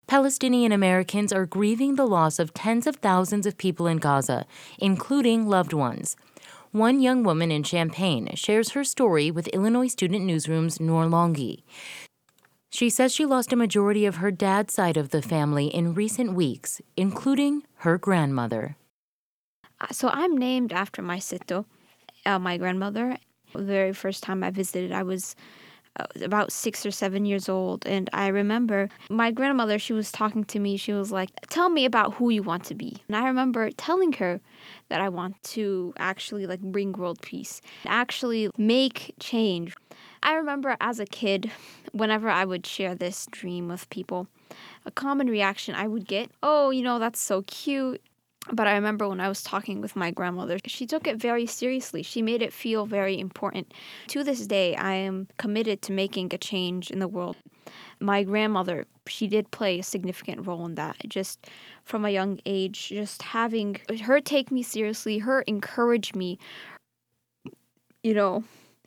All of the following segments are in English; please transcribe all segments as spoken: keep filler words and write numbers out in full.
Palestinian Americans are grieving the loss of tens of thousands of people in Gaza, including loved ones. One young woman in Champaign shares her story with Illinois Student Newsroom's Noor Longi. She says she lost a majority of her dad's side of the family in recent weeks, including her grandmother. So I'm named after my sito, uh, my grandmother. The very first time I visited, I was uh, about six or seven years old. And I remember my grandmother, she was talking to me. She was like, tell me about who you want to be. And I remember telling her that I want to actually like bring world peace, actually make change. I remember as a kid, whenever I would share this dream with people, a common reaction I would get, oh, you know, that's so cute. But I remember when I was talking with my grandmother, she took it very seriously. She made it feel very important. To this day, I am committed to making a change in the world. My grandmother, she did play a significant role in that. Just from a young age, just having her take me seriously, her encourage me, you know,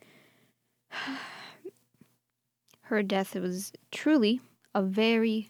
her death was truly a very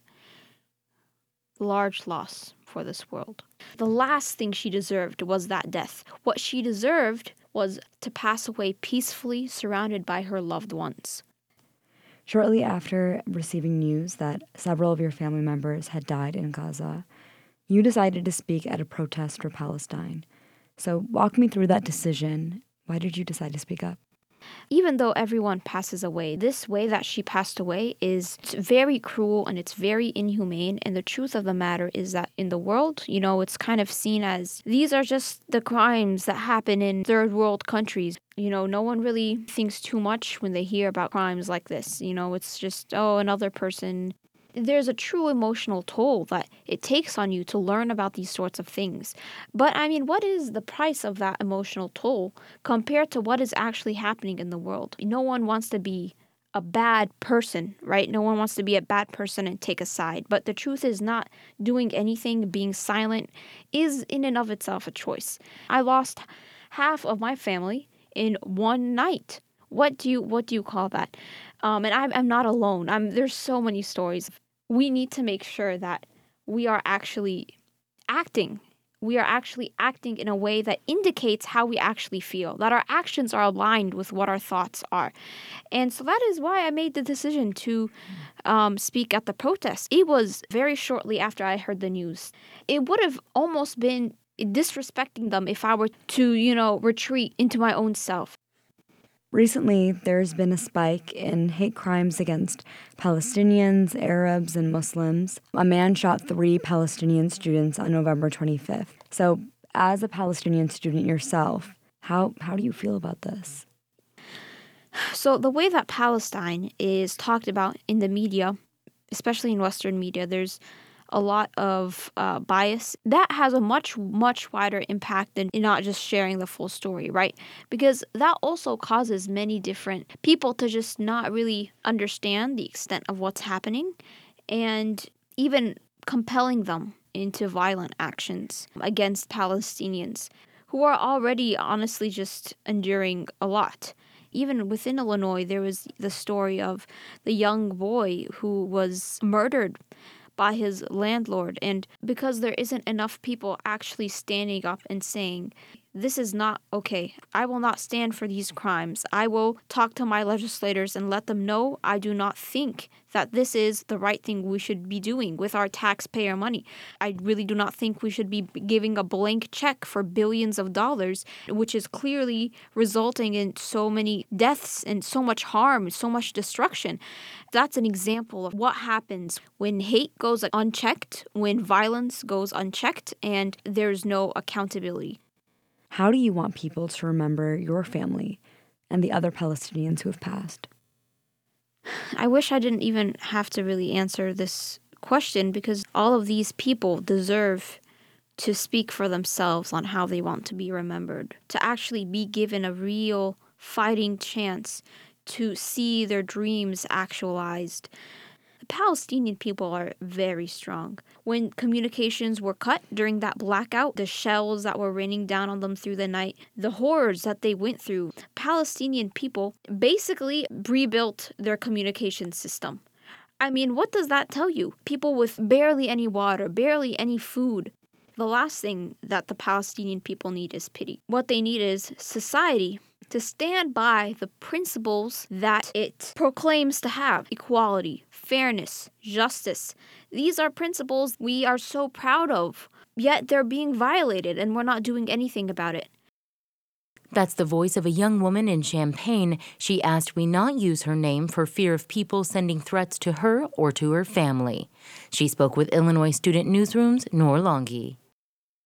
large loss for this world. The last thing she deserved was that death. What she deserved was to pass away peacefully, surrounded by her loved ones. Shortly after receiving news that several of your family members had died in Gaza, you decided to speak at a protest for Palestine. So walk me through that decision. Why did you decide to speak up? Even though everyone passes away, this way that she passed away is very cruel and it's very inhumane. And the truth of the matter is that in the world, you know, it's kind of seen as these are just the crimes that happen in third world countries. You know, no one really thinks too much when they hear about crimes like this. You know, it's just, oh, another person. There's a true emotional toll that it takes on you to learn about these sorts of things. But I mean, what is the price of that emotional toll compared to what is actually happening in the world? No one wants to be a bad person, right? No one wants to be a bad person and take a side. But the truth is, not doing anything, being silent, is in and of itself a choice. I lost half of my family in one night. What do you what do you call that? Um, and I'm I'm not alone. I'm there's so many stories. We need to make sure that we are actually acting. We are actually acting in a way that indicates how we actually feel, that our actions are aligned with what our thoughts are. And so that is why I made the decision to um, speak at the protest. It was very shortly after I heard the news. It would have almost been disrespecting them if I were to, you know, retreat into my own self. Recently, there's been a spike in hate crimes against Palestinians, Arabs, and Muslims. A man shot three Palestinian students on November twenty-fifth. So, as a Palestinian student yourself, how, how do you feel about this? So, the way that Palestine is talked about in the media, especially in Western media, there's a lot of uh, bias. That has a much, much wider impact than not just sharing the full story, right? Because that also causes many different people to just not really understand the extent of what's happening and even compelling them into violent actions against Palestinians who are already honestly just enduring a lot. Even within Illinois, there was the story of the young boy who was murdered by his landlord. And because there isn't enough people actually standing up and saying, this is not okay. I will not stand for these crimes. I will talk to my legislators and let them know I do not think that this is the right thing we should be doing with our taxpayer money. I really do not think we should be giving a blank check for billions of dollars, which is clearly resulting in so many deaths and so much harm, so much destruction. That's an example of what happens when hate goes unchecked, when violence goes unchecked, and there's no accountability. How do you want people to remember your family and the other Palestinians who have passed? I wish I didn't even have to really answer this question because all of these people deserve to speak for themselves on how they want to be remembered, to actually be given a real fighting chance to see their dreams actualized. The Palestinian people are very strong. When communications were cut during that blackout, the shells that were raining down on them through the night, the horrors that they went through, Palestinian people basically rebuilt their communication system. I mean, what does that tell you? People with barely any water, barely any food. The last thing that the Palestinian people need is pity. What they need is society to stand by the principles that it proclaims to have: equality, fairness, justice. These are principles we are so proud of, yet they're being violated and we're not doing anything about it. That's the voice of a young woman in Champaign. She asked we not use her name for fear of people sending threats to her or to her family. She spoke with Illinois Student Newsroom's Noor Longi.